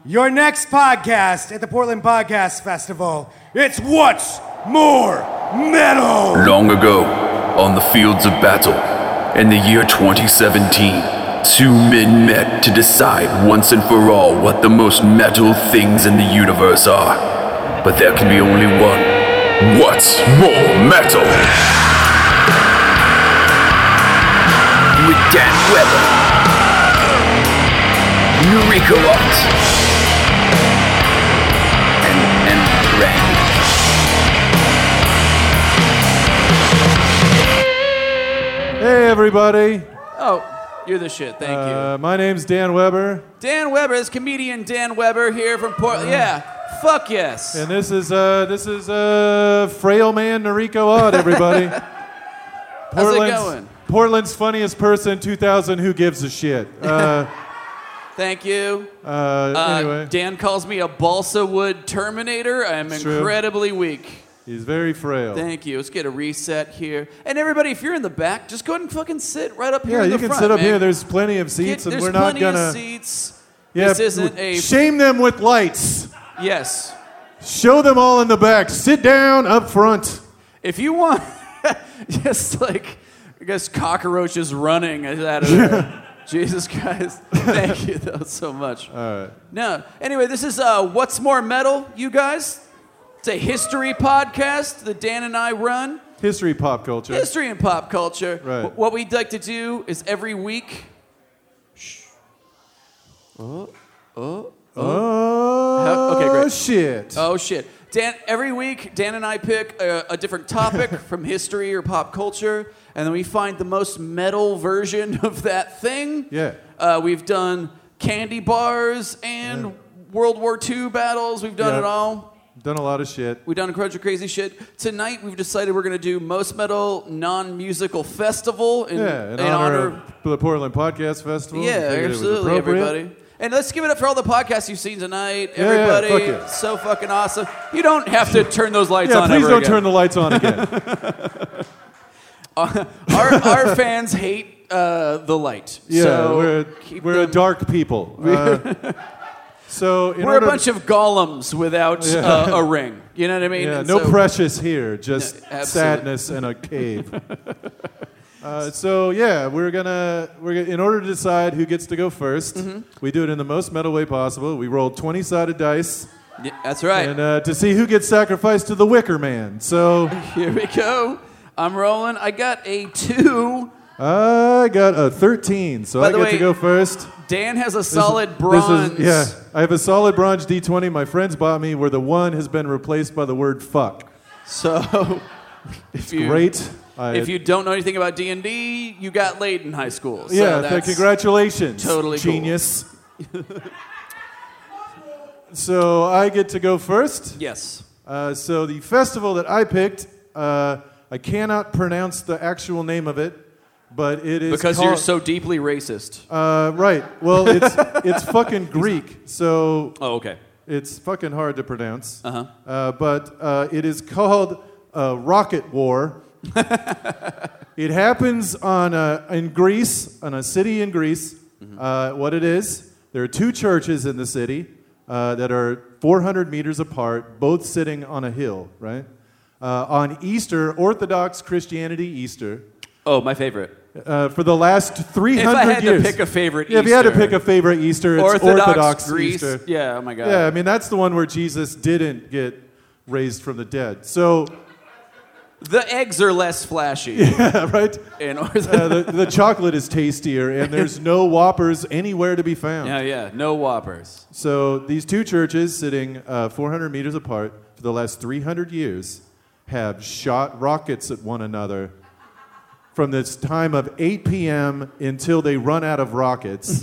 Your next podcast at the Portland Podcast Festival, it's What's More Metal? Long ago, on the fields of battle, in the year 2017, two men met to decide once and for all what the most metal things in the universe are. But there can be only one. What's more metal? With Dan Weber, Noriko Ott, and Randy. Hey, everybody. Oh, you're the shit. Thank you. My name's Dan Weber. Dan Weber, this comedian Dan Weber here from Portland. Yeah, fuck yes. And this is frail man Noriko Ott, everybody. How's it going? Portland's funniest person, 2000, who gives a shit. Thank you. Anyway. Dan calls me a balsa wood Terminator. I'm incredibly weak. He's very frail. Thank you. Let's get a reset here. And everybody, if you're in the back, just go ahead and fucking sit right up here Yeah, in you the can front, sit up man. here. There's plenty of seats, and we're not gonna. There's plenty of seats. Yeah, This isn't a... shame them with lights. Yes. Show them all in the back. Sit down up front. If you want, just like, I guess cockroaches running out of there. Jesus Christ. Thank you, though, so much. All right. No. Anyway, this is What's More Metal, you guys? It's a history podcast that Dan and I run. History, pop culture. History and pop culture. Right. What we'd like to do is every week... Oh, Okay, great. Shit. Oh, shit. Every week, Dan and I pick a different topic from history or pop culture, and then we find the most metal version of that thing. Yeah. We've done candy bars and World War II battles. We've done it all. Done a lot of shit. We've done a bunch of crazy shit. Tonight, we've decided we're going to do Most Metal Non-Musical Festival in honor of the Portland Podcast Festival. Yeah, Figured it was absolutely, appropriate. everybody. And let's give it up for all the podcasts you've seen tonight. Everybody, fuck yeah. so fucking awesome. You don't have to turn those lights on please ever don't again. turn the lights on again. Our fans hate the light. Yeah, so we're a dark people. So we're a bunch of golems without a ring. You know what I mean? Yeah, And no so, precious here, just absolutely. sadness in a cave. We're gonna in order to decide who gets to go 1st, we do it in the most metal way possible. We roll 20-sided dice. Yeah, that's right. And to see who gets sacrificed to the Wicker Man. So here we go. I'm rolling. I got a 2. I got a 13, so I get to go first. Dan has a solid bronze. I have a solid bronze D20 my friends bought me where the 1 has been replaced by the word fuck. So, if you don't know anything about D&D, you got laid in high school. So congratulations, totally genius. Cool. So I get to go first? Yes. So the festival that I picked, I cannot pronounce the actual name of it, but it is because you're so deeply racist. Right. Well, it's fucking Greek, so okay. It's fucking hard to pronounce. Uh-huh. But it is called Rocket War. It happens in Greece, on a city in Greece. What it is, there are 2 churches in the city that are 400 meters apart, both sitting on a hill, right? On Easter, Orthodox Christianity Easter. Oh, my favorite. For the last 300 years. If I had to pick a favorite Easter. If you had to pick a favorite Easter, it's Orthodox Greece. Easter. Yeah, oh my God. Yeah, I mean, that's the one where Jesus didn't get raised from the dead. So the eggs are less flashy. Yeah, right? The chocolate is tastier, and there's no Whoppers anywhere to be found. Yeah, no Whoppers. So these 2 churches sitting 400 meters apart for the last 300 years have shot rockets at one another from this time of 8 p.m. until they run out of rockets.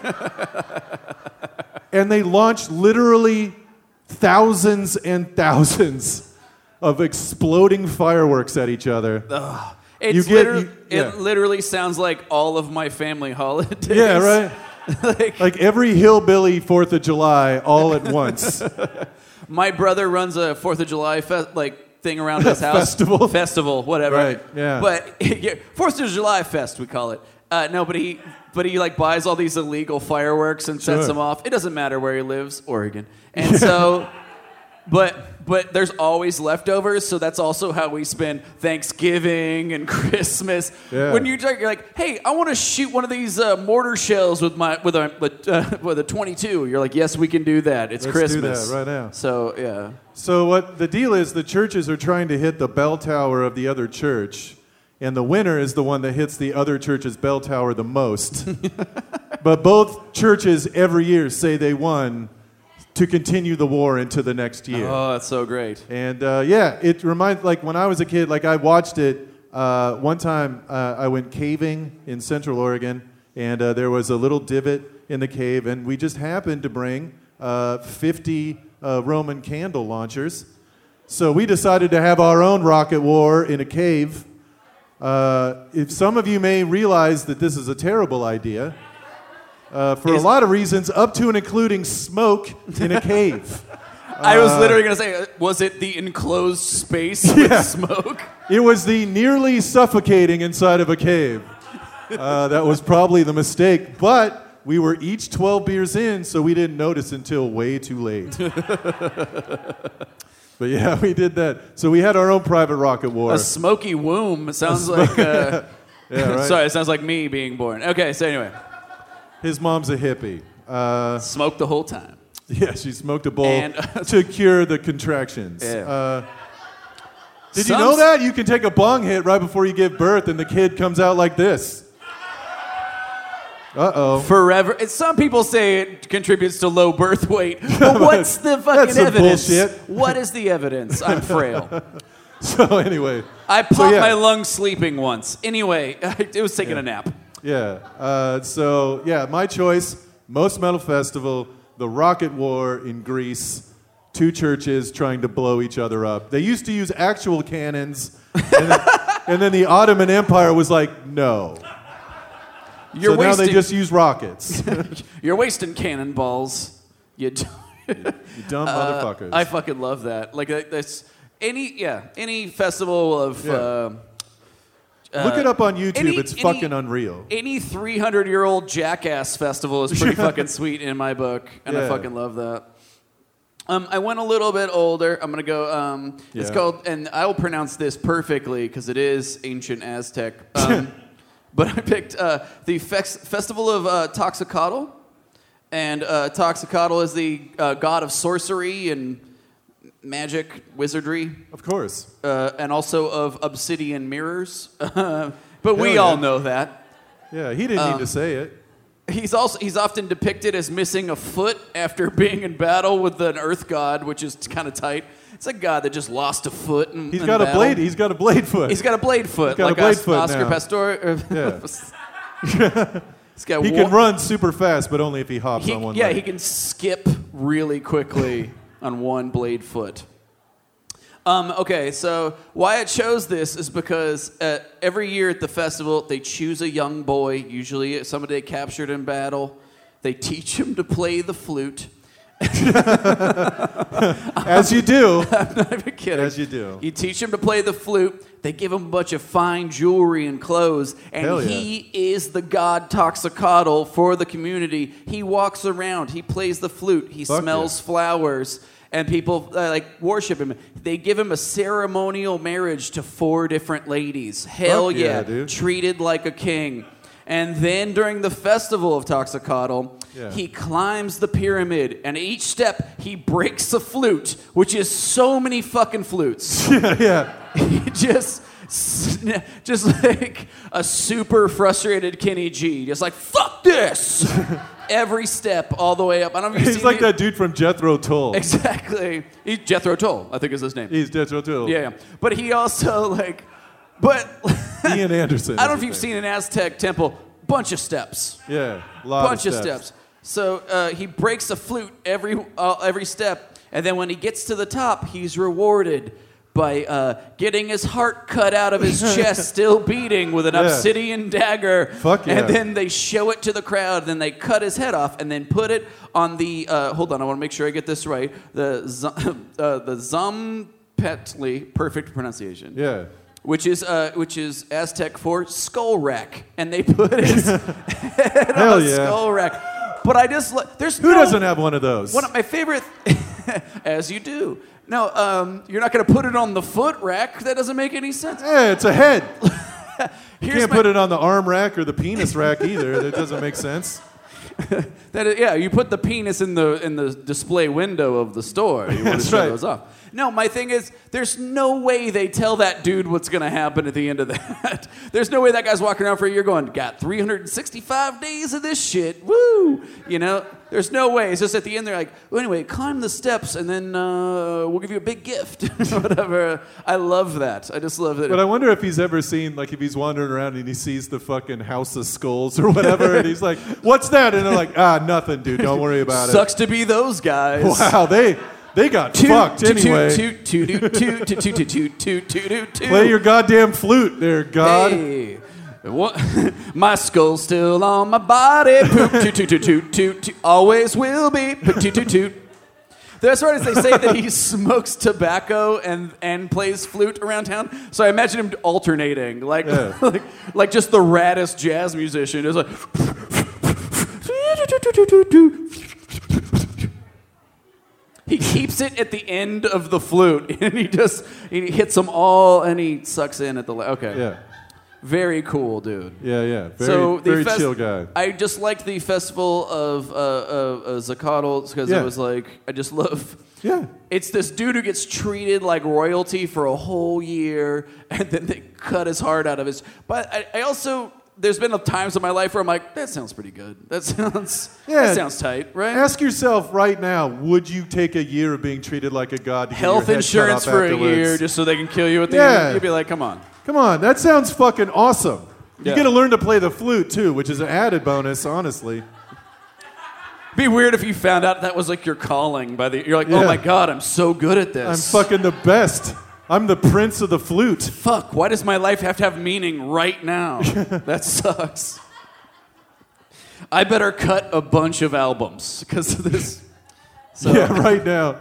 And they launch literally thousands and thousands of exploding fireworks at each other. Ugh. It literally sounds like all of my family holidays. Yeah, right? like every hillbilly 4th of July all at once. My brother runs a 4th of July thing around his house. Festival, whatever. Right, yeah. But 4th of July fest, we call it. No, but he like buys all these illegal fireworks and sets Sure. them off. It doesn't matter where he lives, Oregon. And so, but there's always leftovers, so that's also how we spend Thanksgiving and Christmas. Yeah. When you're like, hey, I want to shoot one of these mortar shells with a 22. You're like, yes, we can do that. It's Let's Christmas. do that right now. So yeah. So what the deal is, the churches are trying to hit the bell tower of the other church, and the winner is the one that hits the other church's bell tower the most. But both churches every year say they won to continue the war into the next year. Oh, that's so great. And it reminds, like when I was a kid, like I watched it one time. I went caving in Central Oregon, and there was a little divot in the cave, and we just happened to bring 50 Roman candle launchers. So we decided to have our own rocket war in a cave. If some of you may realize that this is a terrible idea, for a lot of reasons, up to and including smoke in a cave. I was literally going to say, was it the enclosed space with smoke? It was the nearly suffocating inside of a cave. That was probably the mistake, but we were each 12 beers in, so we didn't notice until way too late. But yeah, we did that. So we had our own private rocket war. A smoky womb. It sounds like... Yeah, right? Sorry, it sounds like me being born. Okay, so anyway. His mom's a hippie. Smoked the whole time. Yeah, she smoked a bowl And- to cure the contractions. Yeah. Did you know that? You can take a bong hit right before you give birth, and the kid comes out like this. Uh-oh. Forever. Some people say it contributes to low birth weight. But what's the fucking That's some evidence? bullshit. What is the evidence? I'm frail. So anyway. I popped yeah. my lung sleeping once. Anyway, it was taking a nap. Yeah. My choice, most metal festival, the Rocket War in Greece, 2 churches trying to blow each other up. They used to use actual cannons, and then the Ottoman Empire was like, no. You're Now wasting, they just use rockets. You're wasting cannonballs. You You dumb motherfuckers. I fucking love that. Like that's any festival of. Yeah. Look it up on YouTube. It's fucking unreal. Any 300-year-old jackass festival is pretty fucking sweet in my book, and I Yeah. fucking love that. I went a little bit older. I'm gonna go. It's Yeah. called, and I will pronounce this perfectly because it is ancient Aztec. But I picked the Festival of Toxicatl, and Toxicatl is the god of sorcery and magic, wizardry. Of course. And also of obsidian mirrors. But we yeah. all know that. Yeah, he didn't need to say it. He's often depicted as missing a foot after being in battle with an earth god, which is kind of tight. It's a god that just lost a foot in He's got a battle. blade. He's got a blade foot. He's got a blade foot. He's got like a blade foot Oscar now. Pastor. Yeah. He's got He can run super fast, but only if he hops on one leg. he can skip really quickly on one blade foot. Okay, so why I chose this is because every year at the festival, they choose a young boy, usually somebody captured in battle. They teach him to play the flute. As you do. I'm not even kidding. As you do. You teach him to play the flute. They give him a bunch of fine jewelry and clothes, and Hell yeah. he is the god Toxicatl for the community. He walks around. He plays the flute. He Fuck smells flowers, and people worship him. They give him a ceremonial marriage to 4 different ladies. Hell Fuck yeah, yeah, dude. treated like a king. And then during the festival of Toxicatl, Yeah. he climbs the pyramid, and each step he breaks a flute, which is so many fucking flutes. Yeah. He just like a super frustrated Kenny G, just like fuck this. Every step, all the way up. I don't know if you've He's seen like that dude from Jethro Tull. Exactly. He's Jethro Tull, I think is his name. He's Jethro Tull. Yeah. But he also but Ian Anderson. I don't know is if you've his seen an Aztec temple. Bunch of steps. name. Yeah. A lot Bunch of steps. So he breaks a flute every step, and then when he gets to the top, he's rewarded by getting his heart cut out of his chest, still beating with an Yeah. obsidian dagger. Fuck yeah. And then they show it to the crowd, then they cut his head off, and then put it on the. Hold on, I want to make sure I get this right. The Zompetli, perfect pronunciation. Yeah. which is Aztec for skull rack, and they put his head Hell on a yeah. skull rack. But I just there's Who doesn't have one of those? one of my favorite, as you do. No, you're not going to put it on the foot rack. That doesn't make any sense. Yeah, it's a head. You Here's can't put it on the arm rack or the penis rack either. That doesn't make sense. You put the penis in the display window of the store. You want to That's show right. those off. No, my thing is, there's no way they tell that dude what's going to happen at the end of that. There's no way that guy's walking around for a year going, got 365 days of this shit. Woo! You know, there's no way. It's just at the end, they're like, well, anyway, climb the steps, and then we'll give you a big gift. Whatever. I love that. I just love that. But I wonder if he's ever seen, like, if he's wandering around and he sees the fucking House of Skulls or whatever, and he's like, what's that? And they're like, nothing, dude. Don't worry about it. Sucks to be those guys. Wow, they got fucked anyway. Play your goddamn flute there, God. Hey, what? My skull's still on my body. Poop, toot, toot, toot, toot, toot, toot. Always will be. Poop, toot, toot, toot. That's right, as they say that he smokes tobacco and plays flute around town. So I imagine him alternating, like just the raddest jazz musician. It's like. He keeps it at the end of the flute, and he hits them all, and he sucks in at the okay. Yeah. Very cool, dude. Yeah. Very chill guy. I just liked the festival of Zacatl because it was like I just love. Yeah. It's this dude who gets treated like royalty for a whole year, and then they cut his heart out of his. But I also. There's been times in my life where I'm like, that sounds pretty good. That sounds tight, right? Ask yourself right now, would you take a year of being treated like a god to Health get your head insurance cut for off a afterwards? year just so they can kill you at the Yeah. end? You'd be like, come on. Come on, that sounds fucking awesome. You Yeah. get to learn to play the flute too, which is an added bonus, honestly. It'd be weird if you found out that was like your calling you're like, oh Yeah. my God, I'm so good at I'm this. fucking the best. I'm the prince of the flute. Fuck, why does my life have to have meaning right now? That sucks. I better cut a bunch of albums because of this. So, Yeah, right now.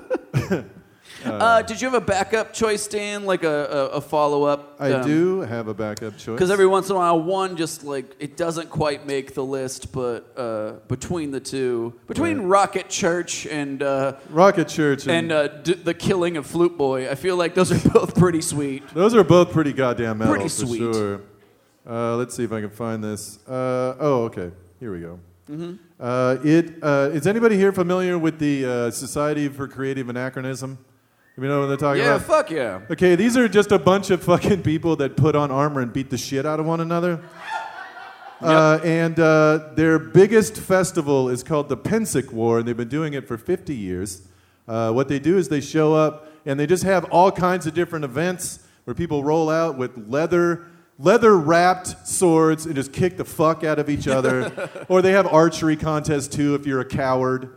did you have a backup choice, Dan? Like a follow-up? I do have a backup choice. Because every once in a while, one just like, it doesn't quite make the list, but between the two, between Rocket Church and Rocket Church and the killing of Flute Boy, I feel like those are both pretty sweet. those are both pretty goddamn metal Pretty for sweet. sure. Let's see if I can find this. Okay. Here we go. Mm-hmm. Is anybody here familiar with the Society for Creative Anachronism? You know what they're talking Yeah, about? fuck yeah. Okay, these are just a bunch of fucking people that put on armor and beat the shit out of one another. And their biggest festival is called the Pensic War, and they've been doing it for 50 years. What they do is they show up, and they just have all kinds of different events where people roll out with leather-wrapped swords and just kick the fuck out of each other. Or they have archery contests, too, if you're a coward.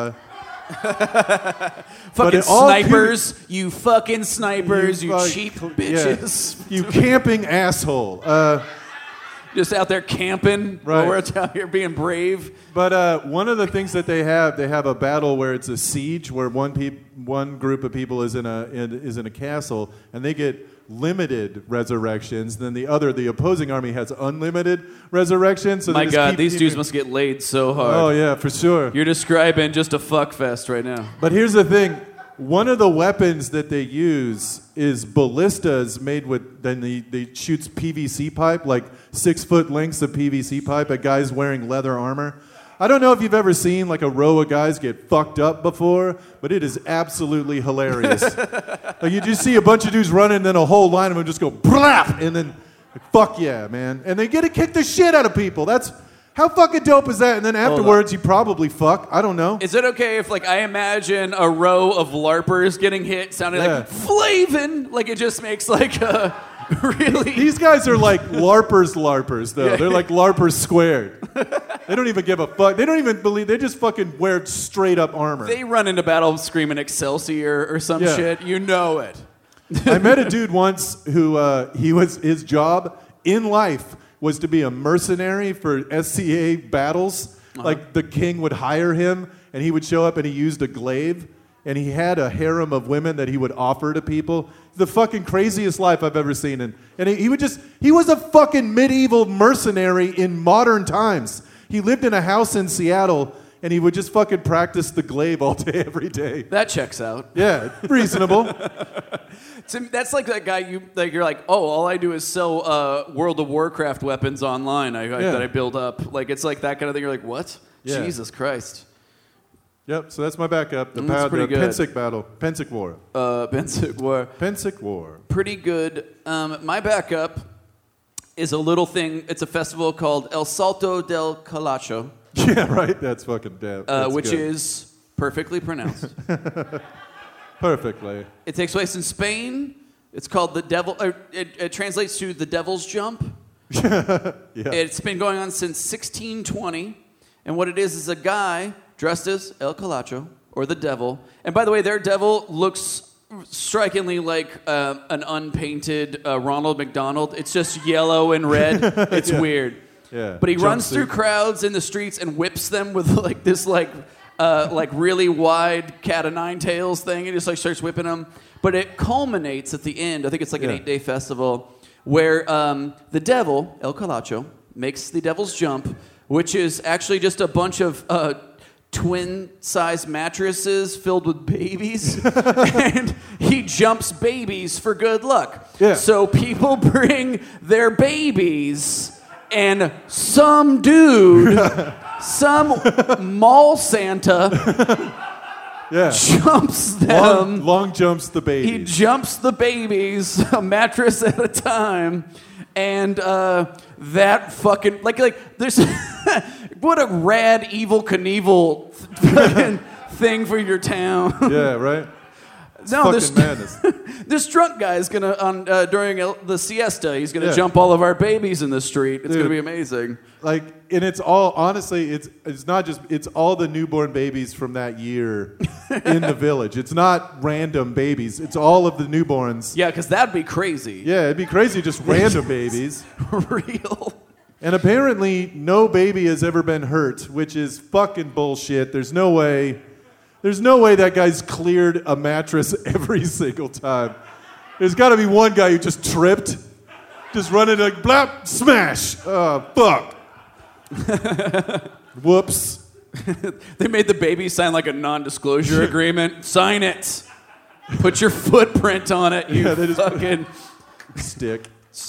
Fucking snipers, you fucking snipers, you cheap bitches. Yeah, you camping asshole. Just out there camping while we're out here being brave. But one of the things that they have a battle where it's a siege, where one group of people is in a castle, and they get limited resurrections. Then the opposing army has unlimited resurrections. So My God, these dudes must get laid so hard. Oh yeah, for sure. You're describing just a fuck fest right now. But here's the thing. One of the weapons that they use is ballistas made with, they shoots PVC pipe, like 6-foot lengths of PVC pipe at guys wearing leather armor. I don't know if you've ever seen like a row of guys get fucked up before, but it is absolutely hilarious. Like you just see a bunch of dudes running, and then a whole line of them just go blap, and then like, fuck yeah, man. And they get to kick the shit out of people. How fucking dope is that? And then afterwards, you probably fuck. I don't know. Is it okay if, like, I imagine a row of LARPers getting hit sounding like Flavin? Like, it just makes, like, a really... These guys are like LARPers, though. They're like LARPers squared. They don't even give a fuck. They don't even believe. They just fucking wear straight up armor. They run into battle screaming Excelsior or some shit. You know it. I met a dude once who his job in life was to be a mercenary for SCA battles. Like the king would hire him, and he would show up, and he used a glaive, and he had a harem of women that he would offer to people. The fucking craziest life I've ever seen. And he was a fucking medieval mercenary in modern times. He lived in a house in Seattle, and he would just fucking practice the glaive all day, every day. That checks out. Yeah, reasonable. That's like that guy you're like, oh, all I do is sell World of Warcraft weapons online that I build up. Like, it's like that kind of thing. You're like, what? Yeah. Jesus Christ. Yep, so that's my backup. The pretty good. Pensic battle. Pensic War. Pensic War. Pensic War. Pretty good. My backup is a little thing. It's a festival called El Salto del Calacho. Yeah, right? That's fucking damn. Which good. is perfectly pronounced. Perfectly. It takes place in Spain. It's called the Devil. It translates to the Devil's Jump. Yeah. It's been going on since 1620. And what it is a guy dressed as El Calacho, or the devil. And by the way, their devil looks strikingly like an unpainted Ronald McDonald. It's just yellow and red. It's weird. Yeah. But he runs Jumpsuit. through crowds in the streets and whips them with like this like really wide cat o' nine tails thing. He just like starts whipping them. But it culminates at the end. I think it's like an 8-day festival where the devil, El Calacho, makes the devil's jump, which is actually just a bunch of twin-size mattresses filled with babies, and he jumps babies for good luck. Yeah. So people bring their babies, and some dude, some mall Santa, jumps them. Long jumps the He baby. jumps the babies, a mattress at a time, and that fucking like there's what a rad Evel Knievel fucking thing for your town. Yeah, right? No, fucking madness. this drunk guy is gonna during the siesta, he's gonna jump all of our babies in the street. It's gonna be amazing. Like, and it's all, honestly, it's not just, it's all the newborn babies from that year in the village. It's not random babies. It's all of the newborns. Yeah, because that'd be crazy. Yeah, it'd be crazy just random babies. Real. And apparently, no baby has ever been hurt, which is fucking bullshit. There's no way that guy's cleared a mattress every single time. There's got to be one guy who just tripped, just running like, blap, smash. Oh, fuck. Whoops. They made the baby sign like a non-disclosure agreement. Sign it. Put your footprint on it, you fucking stick.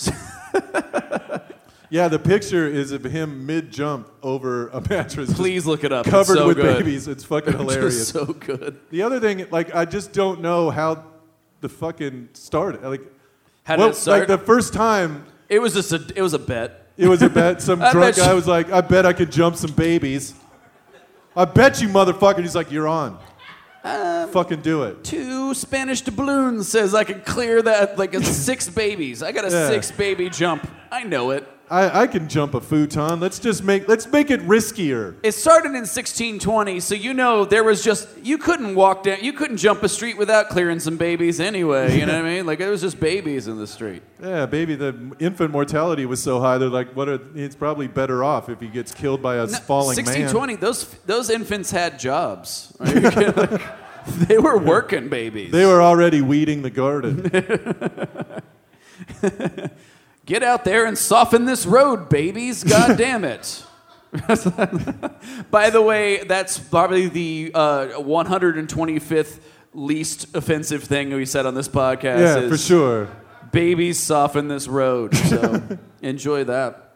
Yeah, the picture is of him mid-jump over a mattress. Please look it up. Covered it's so with good. babies. It's fucking hilarious. Just so good. The other thing, like, I just don't know how the fucking started. Like, How did it start? Like the first time, It was a bet. it was a bet. Some I drunk bet guy you- was like, "I bet I could jump some babies." I bet you, motherfucker. He's like, "You're on. Fucking do it." 2 Spanish doubloons says I can clear that like a 6 babies. I got a 6 baby jump. I know it. I can jump a futon. Let's make it riskier. It started in 1620, so there was just you couldn't walk down, you couldn't jump a street without clearing some babies anyway. You know what I mean? Like it was just babies in the street. Yeah, baby, the infant mortality was so high. They're like, it's probably better off if he gets killed by a falling 1620, man. those infants had jobs. Are you kidding? Like, they were working babies. They were already weeding the garden. Get out there and soften this road, babies. God damn it. By the way, that's probably the 125th least offensive thing we said on this podcast. Yeah, is for sure. Babies soften this road. So enjoy that.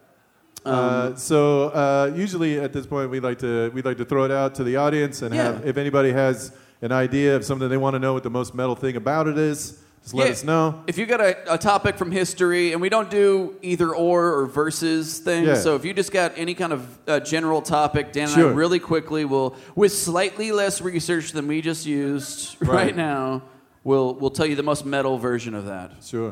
Usually at this point we'd like to throw it out to the audience and have, if anybody has an idea of something they want to know what the most metal thing about it is, just let us know. If you got a topic from history, and we don't do either or versus things, so if you just got any kind of general topic, Dan and I really quickly will, with slightly less research than we just used right now, we'll tell you the most metal version of that. Sure.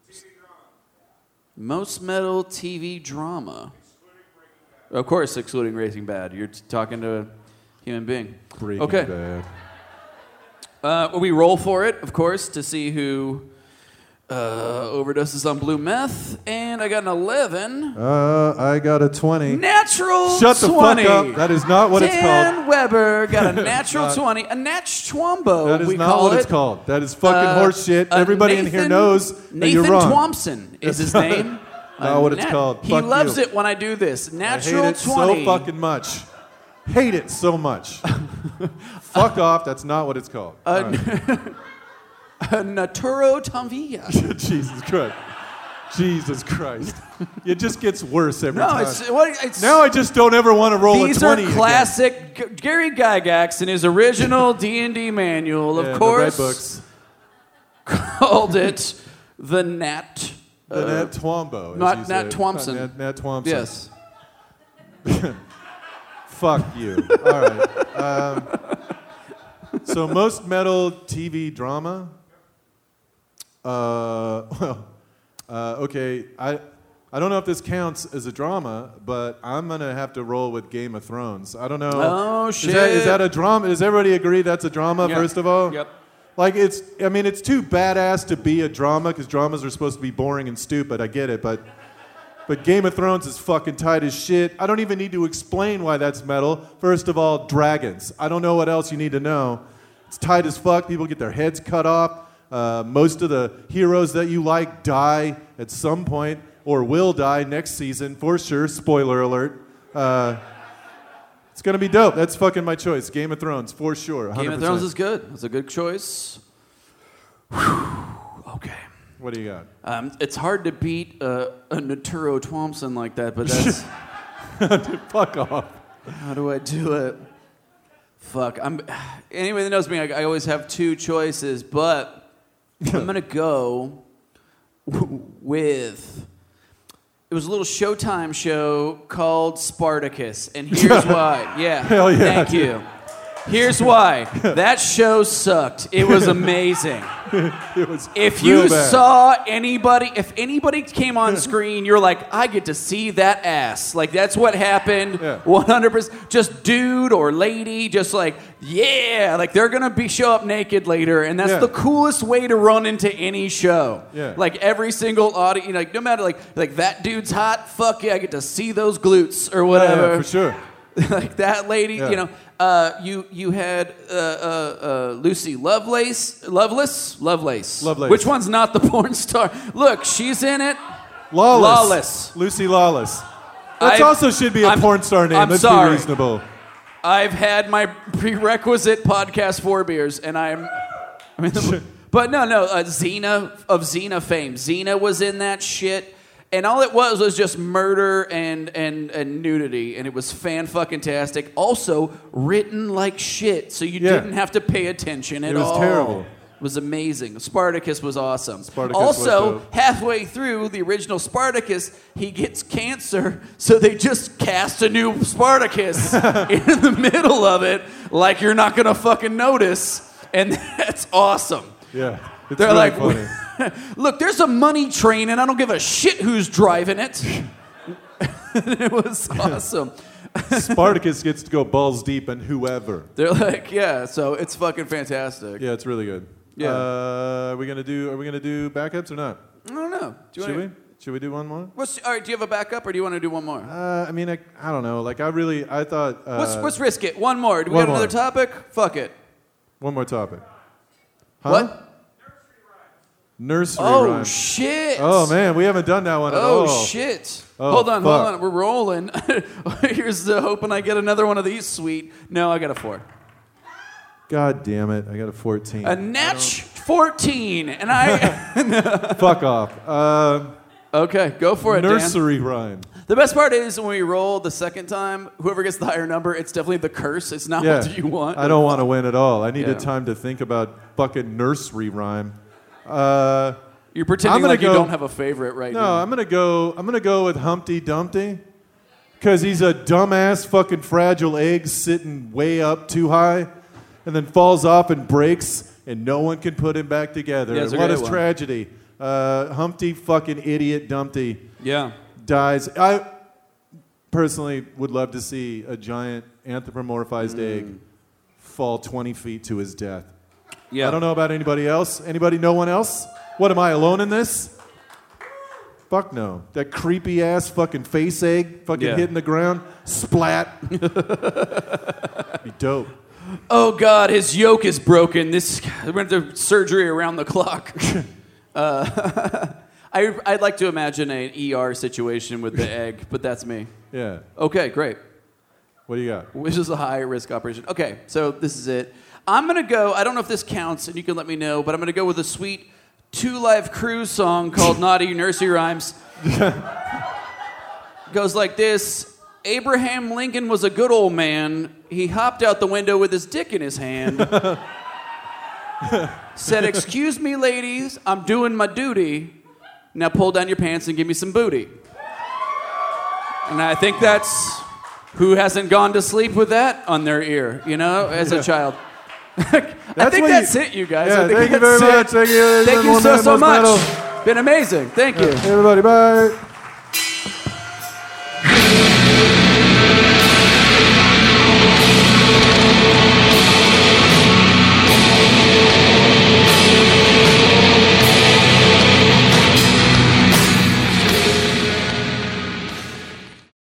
Most metal TV drama. Of course, excluding Breaking Bad. You're talking to a human being. Breaking Bad. We roll for it, of course, to see who Overdoses on blue meth, and I got an 11. I got a 20. Natural Shut the 20. fuck up. That is not what it's Dan called. Weber got a natural 20. A Natch Twombo, That is we not call what it. it's called. That is fucking horse shit. Everybody in here knows that you're Nathan wrong. Thompson is his name. Not what it's called. He Fuck loves you. it when I do this. I Natural hate it 20. so fucking much. Hate it so much. Fuck off. That's not what it's called. All right. A Naturo Tomvilla. Jesus Christ. Jesus Christ. It just gets worse every No, time. it's Now I just don't ever want to roll these a 20 are classic. Gary Gygax in his original D&D manual, again. of Yeah, course, the red books. called it the Nat. The Nat Twombo. as Not you Nat say. Thompson. Nat Thompson. Yes. Fuck you. All right. So most metal TV drama. Okay. I don't know if this counts as a drama, but I'm gonna have to roll with Game of Thrones. I don't know. Oh, shit. Is that a drama? Does everybody agree that's a drama? Yep. First of all. Yep. Like it's too badass to be a drama because dramas are supposed to be boring and stupid. I get it, but Game of Thrones is fucking tight as shit. I don't even need to explain why that's metal. First of all, dragons. I don't know what else you need to know. It's tight as fuck. People get their heads cut off. Most of the heroes that you like die at some point or will die next season for sure. Spoiler alert. It's gonna be dope. That's fucking my choice. Game of Thrones for sure. 100%. Game of Thrones is good. That's a good choice. Whew. Okay. What do you got? It's hard to beat a Naturo Thompson like that, but that's Fuck off. how do I do it? Fuck. Anybody that knows me, I always have two choices, but I'm gonna go with. It was a little Showtime show called Spartacus, and here's why. Yeah. Hell yeah, Thank dude. you. Here's why. That show sucked. It was amazing. It was If real you bad. saw anybody, if anybody came on screen, you're like, I get to see that ass. Like, that's what happened. Yeah. 100%. Just dude or lady, just like, yeah. Like, they're going to show up naked later, and that's Yeah. the coolest way to run into any show. Yeah. Like, every single audience, like, no matter, like that dude's hot, fuck yeah, I get to see those glutes or whatever. Yeah, for sure. Like that lady, Yeah. you know. You had Lucy Lovelace. Which one's not the porn star? Look, she's in it. Lawless. Lucy Lawless. That also should be a porn star name. I'm Let's sorry. be reasonable. I've had my prerequisite podcast 4 beers, and but no, Xena of Xena fame. Xena was in that shit. And all it was just murder and nudity, and it was fan-fucking-tastic. Also, written like shit, so you didn't have to pay attention at all. It was terrible. It was amazing. Spartacus was awesome. Spartacus was also, dope. halfway through the original Spartacus, he gets cancer, so they just cast a new Spartacus in the middle of it, like you're not gonna fucking notice, and that's awesome. Yeah. It's They're really like, funny. look, there's a money train, and I don't give a shit who's driving it. It was awesome. Spartacus gets to go balls deep in whoever. They're like, yeah, so it's fucking fantastic. Yeah, it's really good. Yeah. Are we gonna do backups or not? I don't know. Should we do one more? All right, do you have a backup, or do you want to do one more? I don't know. Like I thought. Let's risk it. One more. Do we one have another more. topic? Fuck it. One more topic. Huh? What? Nursery Oh, rhyme. shit. Oh man, we haven't done that one at all. Oh, shit. Oh, Hold on. fuck. We're rolling. Here's the hoping I get another one of these sweet. No, I got a 4. God damn it! I got a 14. A Natch 14. And I. Fuck off. Okay, go for it, Dan. Nursery rhyme. The best part is when we roll the second time, whoever gets the higher number, it's definitely the curse. It's not Yeah. what you want. I don't want to win at all. I needed Yeah. time to think about fucking nursery rhyme. You're pretending I'm gonna like you go- don't have a favorite right No, now. I'm gonna go with Humpty Dumpty, because he's a dumbass fucking fragile egg sitting way up too high, and then falls off and breaks, and no one can put him back together. Yeah, it's a What great a one. tragedy! Humpty fucking idiot Dumpty Yeah. dies. I personally would love to see a giant anthropomorphized egg fall 20 feet to his death. Yeah. I don't know about anybody else. Anybody? No one else? What, am I alone in this? Fuck no. That creepy ass fucking face egg fucking hitting the ground. Splat. Be dope. Oh God, his yoke is broken. This went to surgery around the clock. I'd like to imagine an ER situation with the egg, but that's me. Yeah. Okay, great. What do you got? Which is a high risk operation. Okay, so this is it. I'm gonna go. I don't know if this counts, and you can let me know. But I'm gonna go with a sweet 2 Live Crew song called "Naughty Nursery Rhymes." Goes like this. Abraham Lincoln was a good old man. He hopped out the window with his dick in his hand. Said, "Excuse me, ladies, I'm doing my duty. Now pull down your pants and give me some booty." And I think that's who hasn't gone to sleep with that on their ear, you know, as a child. I think that's it, you guys. Yeah, I think thank you very much. Thank you. Thank you so much. Been amazing. Thank you. Hey, everybody, bye.